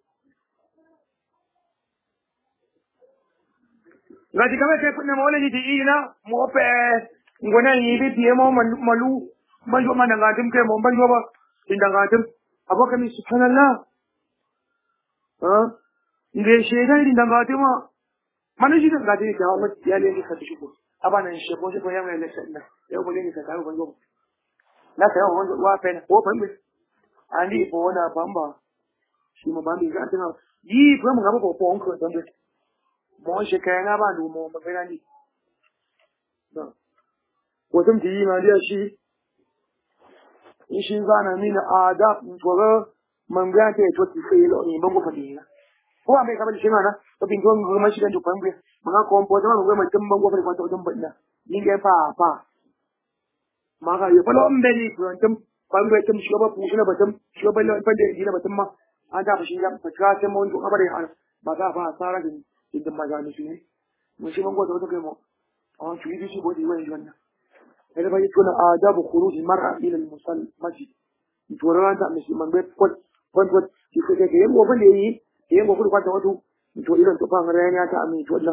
ngaji kama ke kuna maole ni diina mo pe ngona ni bi tie mo malu manjo mana ngatim ke mo banjo ba tinda ngatim abo kami subhanallah ha nge sheda ni tinda ngatim mana shi da ngati ke hawo ya le ni khati shuko aba nan she ko she ko ya ngale sanna ya ko ni ka ka banjo na sai ho wa pe na o pambe andi bo na pamba shi mo bambi ga tana yi ko mo ga ko ko on ko tambe mo shi kai na ba du mo magana ni da wato ji ma da shi in shi zana min adab to ga man ga ta to ti sai lo ni ban ko fadi na ko ambe ka ba shi na to bin to ma shi dan to pambe ma ko po ma ko ma tum ban ko fadi ko to dum banda ni ga fa fa ma ga yo falo ambe ni ko tum pambe tum shi ba pu shi na batum shi ba lo fande ni na batum ma an ta shi ya fa ka ta mo to abare ba ga fa sara ni idan magana shi ne mun shi bango da wata kai mu an shi yi shi bodi wani wannan sai da bai tuna adabu khuruj mar'a ila al-musall masjid to ran ta mishi man bai kot kot kot shi kai kai yego bane yi yego kudu kwata wato to irin to fa ran ya ta ami to Allah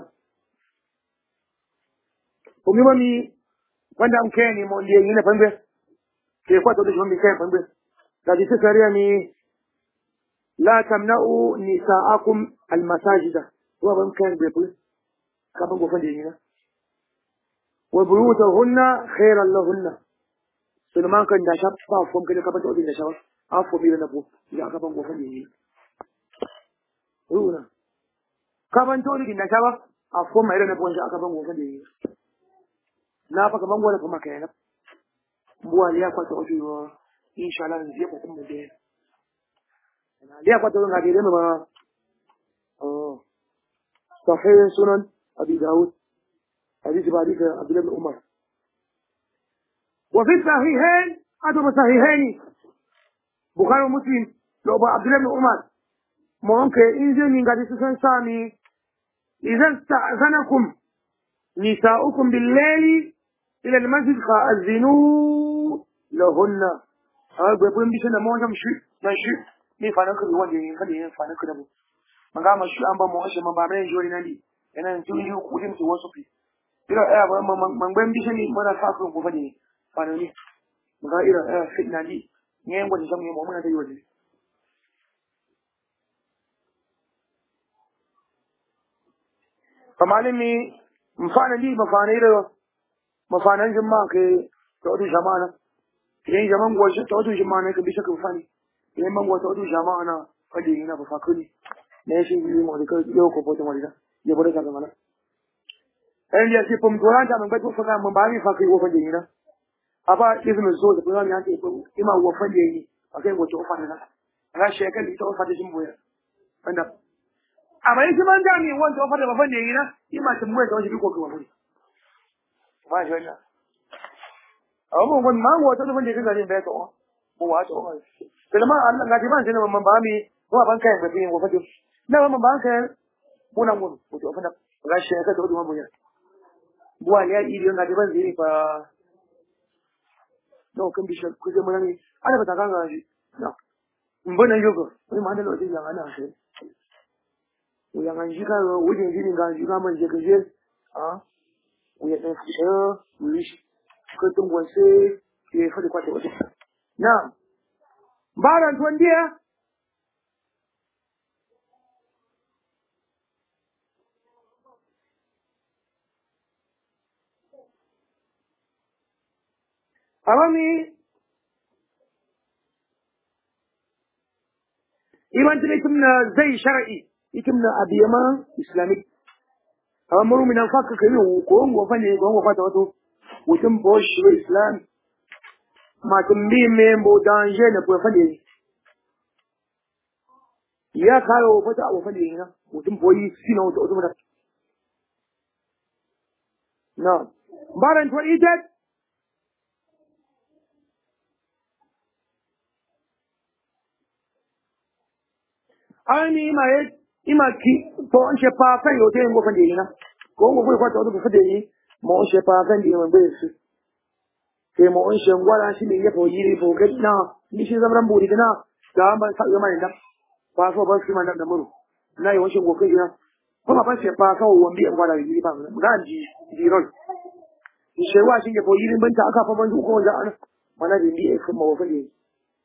ko mi mami wanda am kai ne mo ndiye ni na fambe ke kwata da shi kai fambe da ji sariya ni la tamna'u nisa'akum al-masajida wa ban kan be pu ka ban go fande ni na wa buyutuhunna khairan lahunna sulman kan da shaf ba fom kan ka ban to da shaf afo bi na bu ya ka ban go fande ni runa ka ban to da shaf afo mai da bu ya ka ban go fande ni na fa ka ban go da kuma kai na buwa ya kwata ojo insha Allah zai ko kuma da ya kwata ga dire ma oh صحيح سنن أبي داود حديث بعديك عبد الله بن عمر وفي الصحيحين أدب صحيحين بخاري ومسلم لو عبد الله بن عمر ممكن إنزل من قد سن سامي إذا استأذنكم نساؤكم بالليل إلى المسجد فأذنوا لهن هذا بيقولون بيشنا موجم شيء ماشي مي فانك الوالدين خليه فانك نبو magama shi an ba mu washe ba mai jori nan di yana tun yi kudin su wasu fi ira eh ba man ban bi shani mana sa ku ko fadi fano ni maga ira eh fitna di ne ngo di samu mu mun da yodi kamalimi mfana di mafana ira mafanan jama'a ke to du jama'a idan jaman gwaje to du jama'a ke bi shaka fani idan man gwaje to du jama'a na fadi ina ba fakuni ne shi yi mo da yau ko foto mari da ya bada ka mana en ya si pom doran ta mun ba to faka mun ba mi fa kai wo fa ni na aba izinin so da kuma ya ce ko ima wo fa ni akai wo to fa na ra shekal ita fa da jin boya anda amma yi man da mi wanda fa da fa ni na ima tun mu da shi ko ko fa ba shi na amma mun ma wo to da fa ni ga ni ba to mu wa to kuma Allah ga ji ban sai mun ba mi ko ban kai ba tin wo fa na mama banka muna mun to fa na gashi ka to mu ya buwa ya iri nga ban zai fa no kan bishar ku je mun ana ba ta ganga shi na mbona yugo ni ma da lo ya ana sai 我养俺几个我进去的干就俺们这个些啊，我也在扶车，有一些个中国是也或者快点。那马上春天，阿妈咪一般这里什么呢？在sharia，一什么呢？阿比嘛，Islamic。阿妈们那发个可以我国我反正国我发多多，我真不喜欢 Islam，嘛真没没没当人的不反正，也看我不咋我反正呢，我真不意思呢，我做什么的？那马上春一天。而你买你买去保险八分有点我分电影呢，我我会花多少不分电影，毛险八分电影不是，给毛险我那是你也不一的不给那，你现在不能不的那，咱们他有买人的，八说八十万的那么多，那有些我可以呢，我把保险八说我们别花了一半了，不干几几了，你谁话现在不一定本查卡不本如果啥呢，完了你也是毛分的，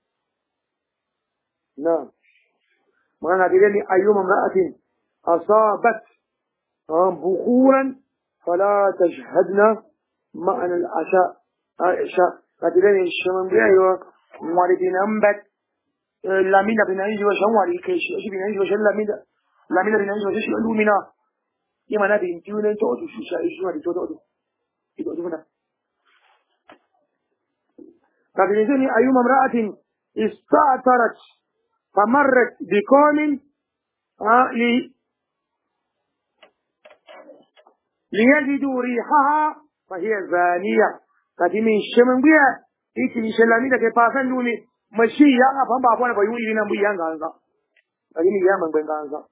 那。معنى كده أيما امرأة أصابت بخورا فلا تشهدنا معنا العشاء عشاء كده الشمن بيعيوا موالدين أمبت لامينا بنعيش وشوالي كيش إيش بنعيش وشل لامينا لامينا بنعيش وشل شلو منا يما نبي نتيونا تودو شو شيء شو هذي تودو تودو منا كده أيما امرأة استعترت فمرت بقوم آه ليجدوا ريحها فهي زانية كتي من شمن بيا إيش شلامي ده كباسن دوني مشي يا أبا بابا أنا بيقول لنا بيا غانزا كتي من يا من بين غانزا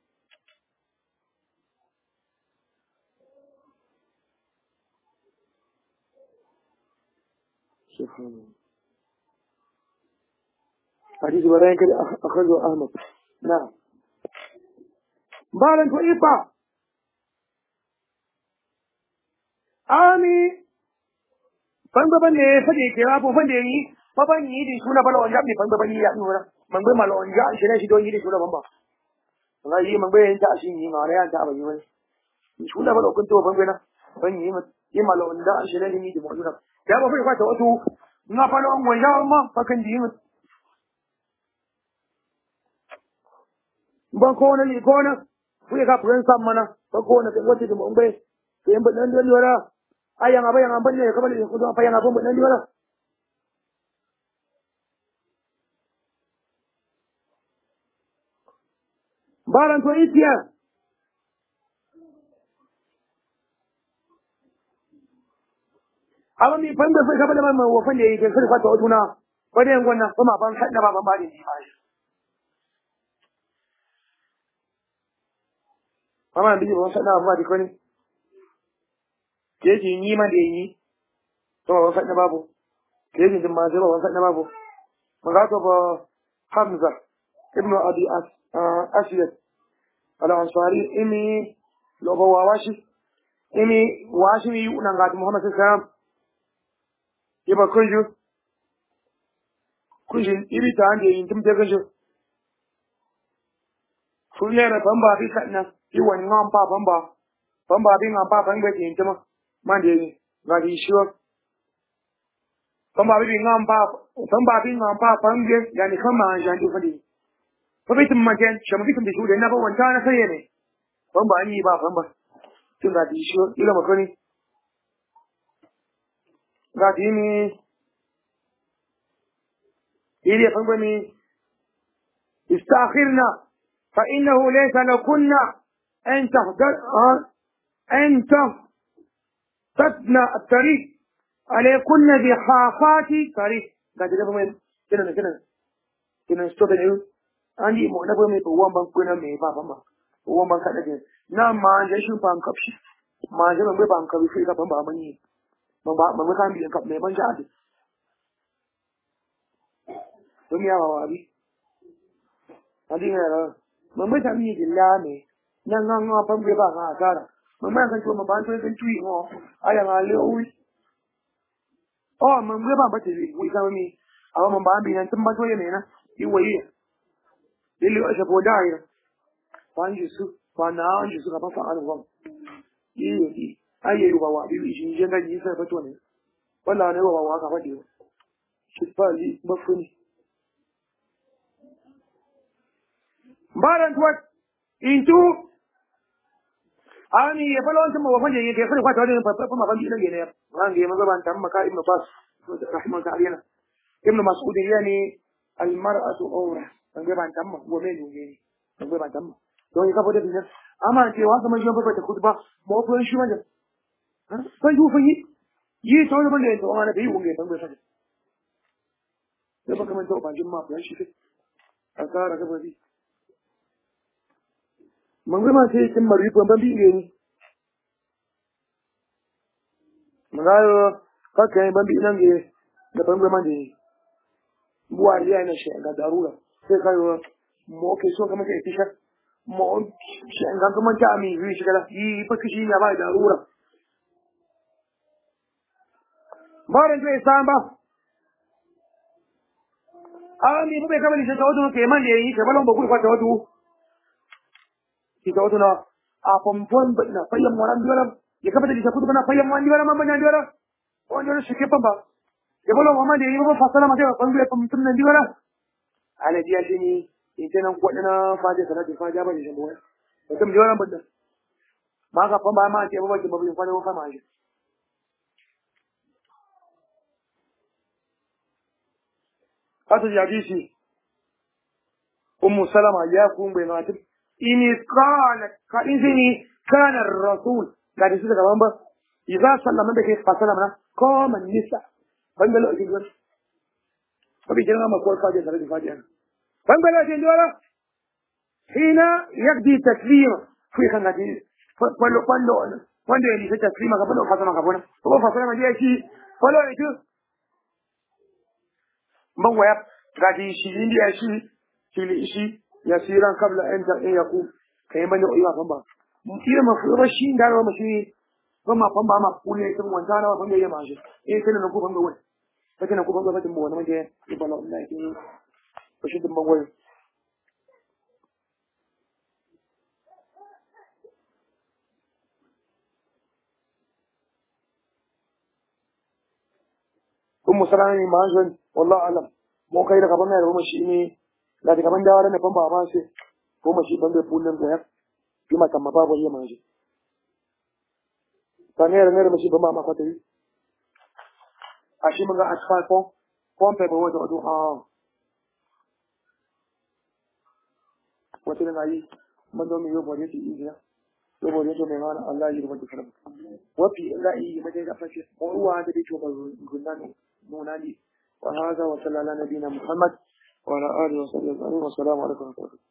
سبحان الله حديث ورين كده أخذه أحمد نعم بالن فإيبا آمي فنبا بني فدي كلابو فدي بابا يدي شونا بلو أنجاب دي فنبا بني يا نورا من بما لو أنجاب شنو شدون يدي شونا بمبا الله يجي من بين تأشين يما عليه أنت أبغى يقول شونا بلو كنتوا بمبنا بني يما يما لو أنجاب شنو يدي موجودا يا بابا يقول توتو نافلو أنجاب ما فكن دي ban ko na li ko na ku ka furen sam mana ba ko na wata da mun bai sai ban nan da wala ayan abayan ban ne ka bali ko da fayan abun ban nan wala baran to itiya awa mi ban da sai ka bali man wa fande yake sai ka to tuna ba da yan gonna ba ma ban sadda ba ban ba ni ba amma bi ba sadda ba di ko ni ke ji ni ma da yi to ba sadda babu ke ji din ma sai ba sadda babu magato ba Hamza ibn Abi As Asiyad al-Ansari imi logo wawashi imi washi mi una ngati Muhammad sallallahu alaihi wasallam iba kunju kunju ibi ta ande yin tum daga jo fulle na bamba bi sanna yi wani ngam pa bamba bamba bi ngam pa bamba yin tum man de ngati shiwa bamba bi ngam pa bamba bi ngam pa bamba yani kama jan di fadi fa bi tum majan shama bi tum bi shude na ba wanta na sai ne bamba ni ba bamba tun da di shiwa ila makoni ngati ni ili bamba استأخرنا فإنه ليس لكن أن تهدر أن تفتنا الطريق عليكن بخافات طريق قد يبقى كنا كنا كنا نستوعب عندي مو نبغى مي بوام بان كنا مي بابا ما بوام بان كذا كذا نعم ما جيشون بان كبش ما جيشون بي بان كبش في كبان بام مني ما با ما كان بيان كب مي بان جاد دنيا ما بي هذه هذا ما بيتامي جلامي nan nan ma pam ge ba ga kara mun ma kan to ma ban to kan tui ngo aya ga le ui oh mun ge ba ba te wi ka mi awa mun ba bi nan tun ba to ye ne na yi wayi ile o se po dai kwan ji su kwan na ji su ka ba fa an ngo yi yi aye ba wa bi shi je ga ji sai ba to ne wala ne ba wa ka fa di shi ba li ba funi baran tuwa into ani ya falo wancan ba fanje yake fara kwata wajen fa fa ban bidan ne ran ga maza ban tamma ka ibnu bas rahmatullahi alayhi ibnu mas'ud yani al mar'atu awra ban ga ban tamma go me ne ban ga ban tamma don ya kafa da dinan amma ce wa kuma shi ba ta kutuba mo ko shi wanda ban ju fa yi yi to da ban da to ana bai wunge ban ga sai da ba kamar to ban jin ma fa shi a tsara ga bari mangama sai kin mari ko ban bi ne magayo ka kai ban bi nan ge da ban gama ne buwa ya ne shi ga darura sai kayo mo ke so kamar kai tisha mo shi an ga kuma ta mi yi shi kala yi fa kishi ya ba darura barin sai san ba ami bai kamar shi ta wato ke man da yi ka balon ba ku kwata wato kita wato na a pompon na fayyan moran diora ya kabata di sakutu na fayyan moran diora mamma diora on diora shi ke pamba ya bolo mamma de yi ba fasala ma ta kon bi pompon na diora ala dia shi ni intenan ko dana faje salati faja ba ni jambo to tum diora banda ma ka pamba ma ke ba ba ba bi fa ko ma shi hatu ya dishi ummu salama ya kun bai na إن قالت كإذني كان الرسول قاعد يسوع كمان بس إذا صلى من بكي فصلى منا قام النساء فنقول أجل بس فبيجينا ما قول فاجر سلسلة فاجر فنقول أجل ولا هنا يقضي تسليم في خناتي فلو فلو فلو اللي في تسليم قبله فصلنا قبله هو فصلنا ما جاء شيء فلو يجو ما هو يب قاعد يشيل لي شيء شيل شيء يسيرا قبل أن يقوم كيما يقول فما مصير مفروض شيء دارو مشي فما فما ما قولي كم وانتانا فما يجي ماشي إيه كنا نقول فما قول لكن نقول فما بس مو أنا ما جاي يبلا الله يكين بشيء فما قول ثم سلامي ماشين والله أعلم مو كيدا كمان يروح مشيني لا كمان دارو نفهم باباسي ko mashi bande pullin da yar kuma tamma babu yayi maji tanere nere mashi bamba ma kwata yi ashi mun ga asfalt ko pompe ba wato do ah wato ne nayi mun do mi yo bore ti ijiya yo bore to me mana Allah yi rubuta fara wafi la yi maje da fashe ko ruwa da dake ba gunnan nunani wa hada wa sallallahu nabiyina muhammad wa ala alihi wa sahbihi wa sallam alaikum